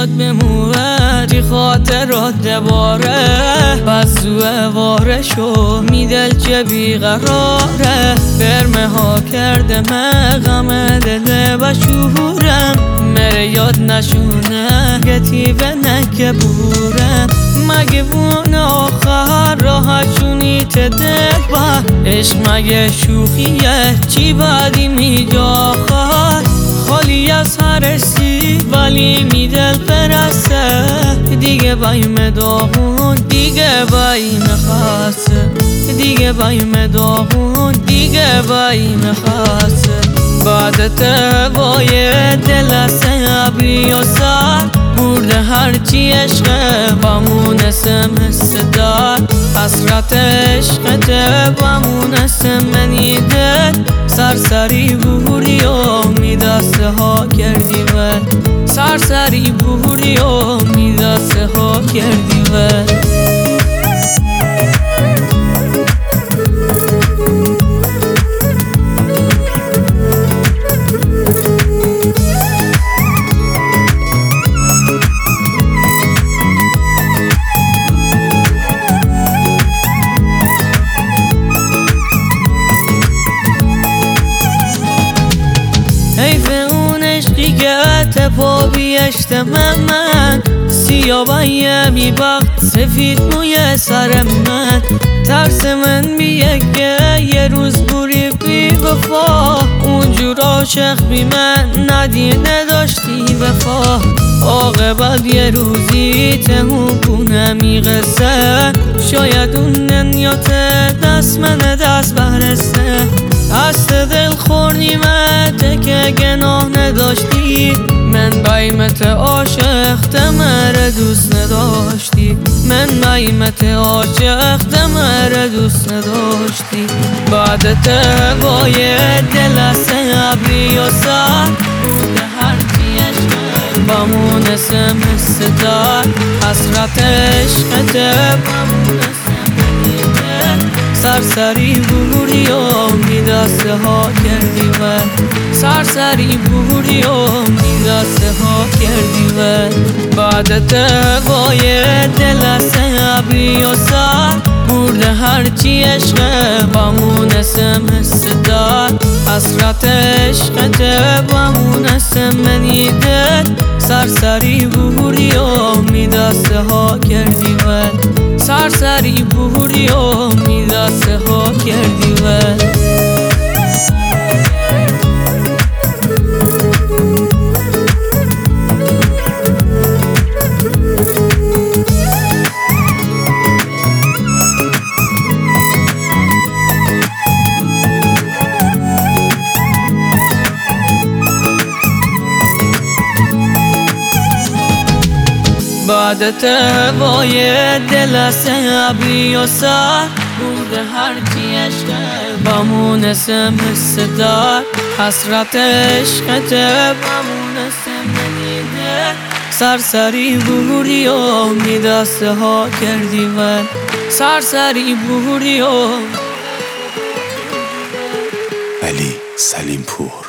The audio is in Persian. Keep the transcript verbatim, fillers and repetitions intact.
میاد بموه چی خاطرات دباره بس زوه واره شو میدل چه بیقراره فرمه ها کرده من غم دل بشورم مره یاد نشونه گتیوه نکه بورم مگه بون آخر راحتشونی تدل با عشق مگه شوخیه چی بعدی میگه آخر خالی از هرسی ولی میدل برسه دیگه بایم داغون دیگه بایم خاصه دیگه بایم داغون دیگه بایم خاصه بعد تبای دل سبری و سر مرده هرچی عشقه بامون سمس دار حسرت عشقت بامون سمنیده سرسری بوری و میدسته ها کردی و سرسری بوری و میدسته ها کردی و پا بیشتم من سیابه می وقت سفید موی سر من ترس من بیه که یه روز بوری بی وفا اونجور عاشق بی من ندیده داشتی وفا عاقبت یه روزی تهون بونه می قصه شاید اون ننیات دست من دست برسته هست دل خورنیمت که گناه نداشتی من بایمت عاشق دمر دوست نداشتی من بایمت عاشق دمر دوست نداشتی بعد تبای دل سبری و سر بوده هرچی عشق بامون سمس دار حسرت عشقت بامون سرسری بوری و میدسته ها کردی و سرسری بوری و میدسته ها کردی و بعد تبای دل سبری و سر مرده هرچی عشق بامون سمس دار حسرت عشقت بامون سمنیده سرسری بوری و میدسته ها کردی و سرسری بوری و میدسته ها کردی و بعد تبای دل سبری و سر بوده هرچی عشق بامون سمس دار حسرت عشقت بامون سمنیده سرسری بوری و میدسته ها کردی و سرسری بوری و علی سلیمپور.